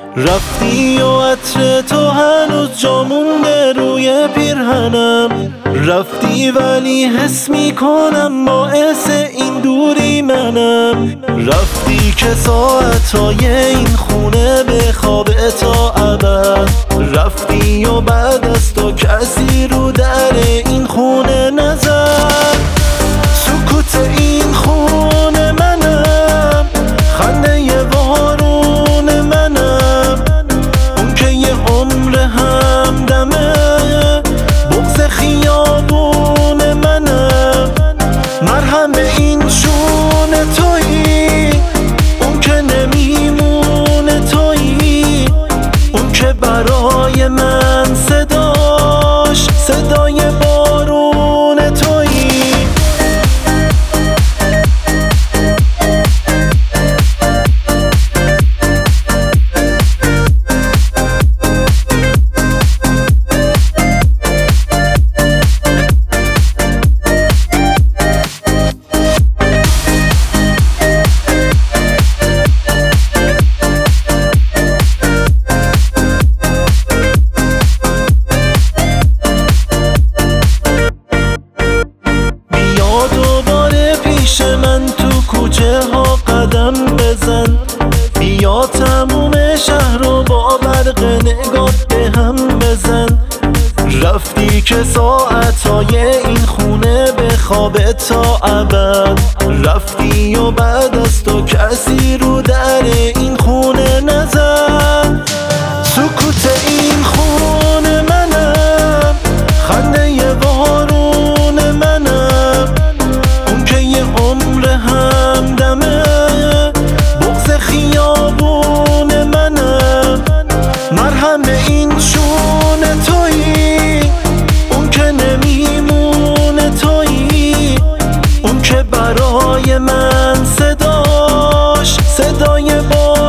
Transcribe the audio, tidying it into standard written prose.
رفتی و عطر تو هنوز جا مونده روی پیرهنم. رفتی ولی حس میکنم باعث این دوری منم. رفتی که ساعتهای این خونه به خواب تا ابد. رفتی و بعد از تو کسی رو در این خونه نزد. سکوت این خونه منم، خنده بارون منم، اون که یه عمر همدمه، بغض خیابون منم. مرهم این شونه تویی، اون که نمیمونه تویی، اون که برای من صداش صدای بارون تویی. من تو کوچه ها قدم بزن، بیا تموم شهر رو با برق نگاه به هم بزن. رفتی که ساعتهای این خونه به خواب تا ابد. رفتی و بعد از تو کسی رو در این خونه نزد. سکوت این خونه منم، خنده بارون منم، اون که یه عمر همدمه، بغض خیابون منم. مرهم این شونه تویی، اون که نمیمونه تویی، اون که برای من صداش صدای